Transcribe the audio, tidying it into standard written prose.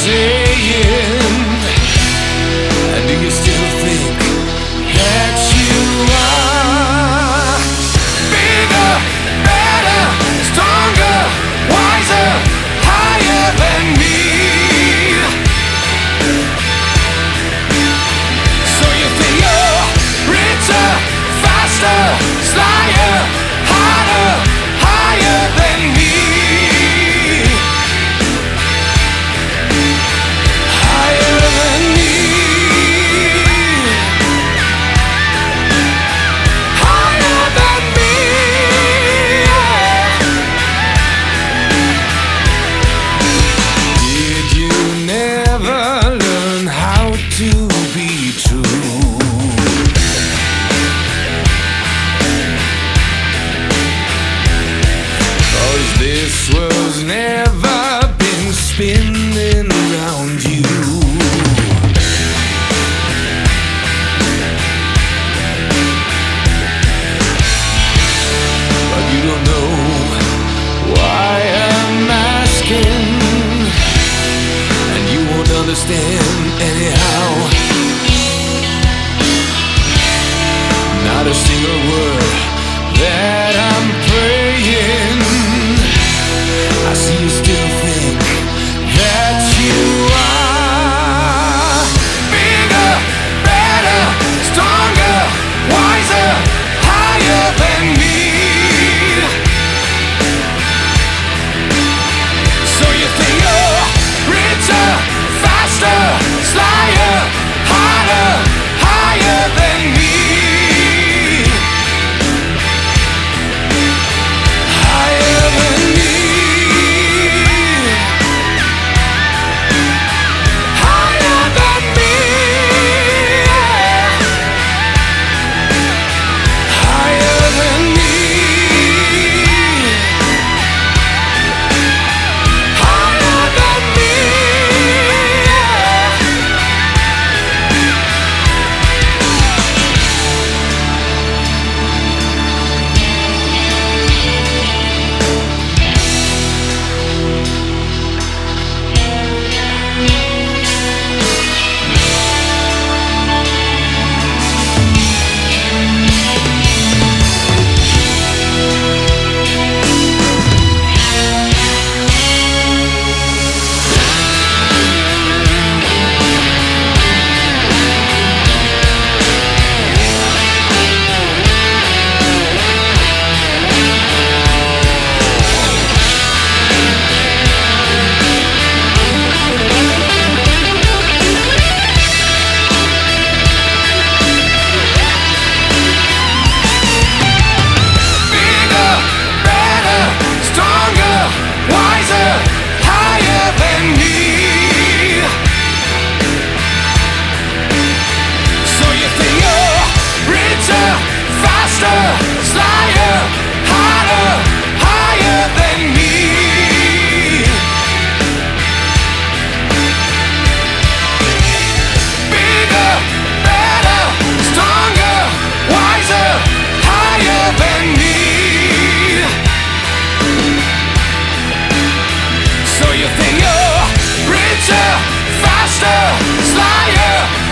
saying? And do you still think that you are bigger, better, stronger, wiser, higher than me? So you think you're richer, faster, slyer, harder, higher than me? Higher than me. Higher than me. Did you never learn how to be true? This world's never been spinning around you. But you don't know why I'm asking, and you won't understand anyhow. Not a single word that I'm praying. I see you still think that you are bigger, better, stronger, wiser, higher than me. So you think you're richer, faster, slyer, harder, higher than me. Higher than me. Slyer, harder, higher than me. Bigger, better, stronger, wiser, higher than me. So you think you're richer, faster, slyer,